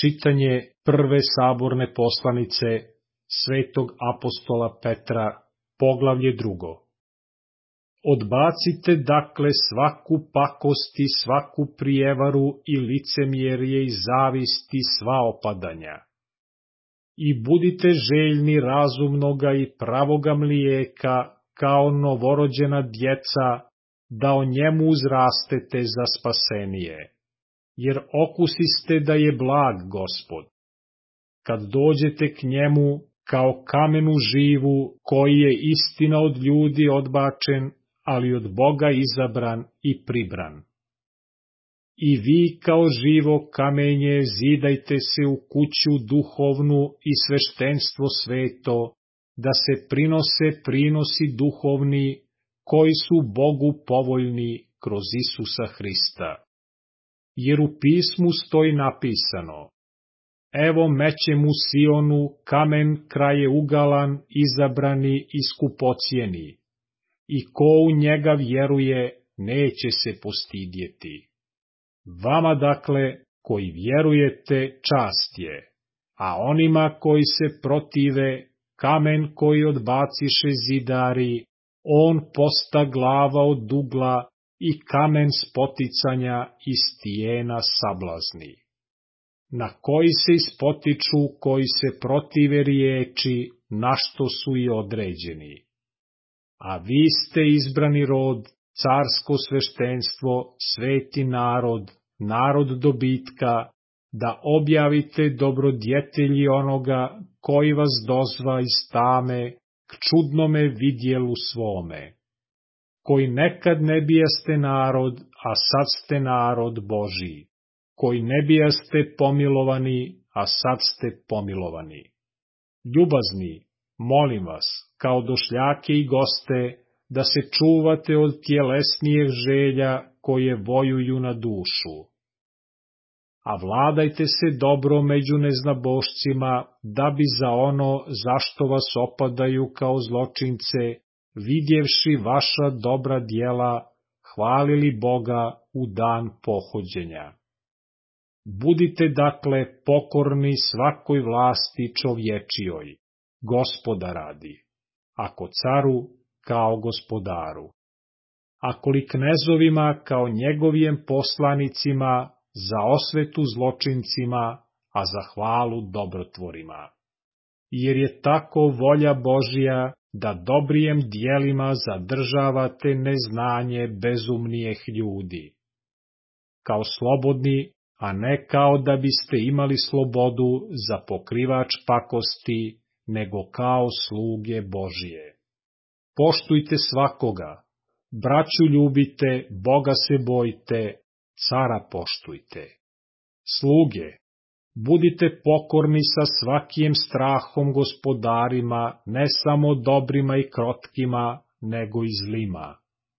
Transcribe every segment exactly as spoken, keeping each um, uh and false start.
Čitanje prve saborne poslanice svetog apostola Petra, poglavlje drugo. Odbacite dakle svaku pakost i svaku prijevaru i licemjerje i zavist i sva opadanja. I budite željni razumnoga i pravoga mlijeka, kao novorođena djeca, da o njemu uzrastete za spasenije. Jer okusiste da je blag Gospod. Kad dođete k njemu, kao kamenu živu, koji je istina od ljudi odbačen, ali od Boga izabran i pribran. I vi kao živo kamenje zidajte se u kuću duhovnu i sveštenstvo sveto, da se prinose prinosi duhovni, koji su Bogu povoljni kroz Isusa Hrista. Jer u pismu stoji napisano: evo mećem u Sionu kamen krajeугаlan, izabrani i skupocijeni, i ko u njega vjeruje, neće se postidjeti. Vama dakle, koji vjerujete, čast je, a onima koji se protive, kamen koji odbaciše zidari, on posta glava od ugla i kamen spoticanja i stijena sablazni, na koji se ispotiču koji se protive riječi, na što su i određeni. A vi ste izbrani rod, carsko sveštenstvo, sveti narod, narod dobitka, da objavite dobrodjetelji onoga koji vas dozva iz tame k čudnome vidjelu svome, koji nekad ne bijaste narod, a sad ste narod Božiji, koji ne bijaste pomilovani, a sad ste pomilovani. Ljubazni, molim vas, kao došljake i goste, da se čuvate od tjelesnijih želja koje vojuju na dušu. A vladajte se dobro među neznabošcima, da bi za ono zašto vas opadaju kao zločince, vidjevši vaša dobra djela, hvalili Boga u dan pohođenja. Budite dakle pokorni svakoj vlasti čovječijoj, Gospoda radi, ako caru kao gospodaru, ako li knezovima kao njegovijem poslanicima, za osvetu zločincima, a za hvalu dobrotvorima. Jer je tako volja Božja, da dobrijem djelima zadržavate neznanje bezumnijeh ljudi. Kao slobodni, a ne kao da biste imali slobodu za pokrivač pakosti, nego kao sluge Božije. Poštujte svakoga, braću ljubite, Boga se bojte, cara poštujte. Sluge, budite pokorni sa svakim strahom gospodarima, ne samo dobrima i krotkima, nego i zlima.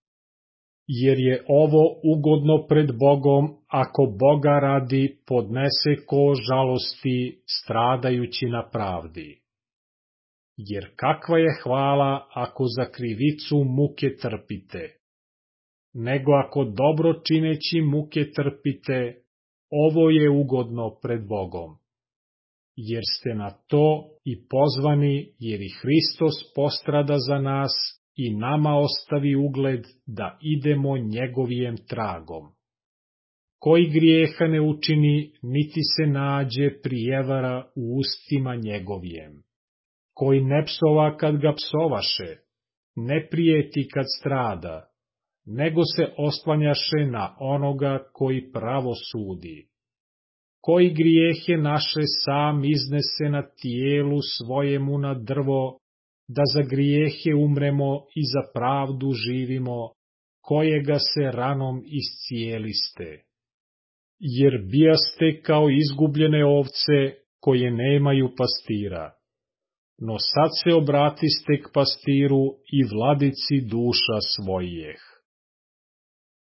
Jer je ovo ugodno pred Bogom, ako Boga radi podnese ko žalosti, stradajući na pravdi. Jer kakva je hvala ako za krivicu muke trpite, nego ako dobro čineći muke trpite, ovo je ugodno pred Bogom. Jer ste na to i pozvani, jer i Hristos postrada za nas i nama ostavi ugled da idemo njegovijem tragom. Koji grijeha ne učini, niti se nađe prijevara u ustima njegovijem. Koji ne psova kad ga psovaše, ne prijeti kad strada, nego se oslanjaše na onoga koji pravo sudi. Koji grijehe naše sam iznese na tijelu svojemu na drvo, da za grijehe umremo i za pravdu živimo, kojega se ranom iscijeliste. Jer bijaste kao izgubljene ovce koje nemaju pastira, no sad se obratiste k pastiru i vladici duša svojih.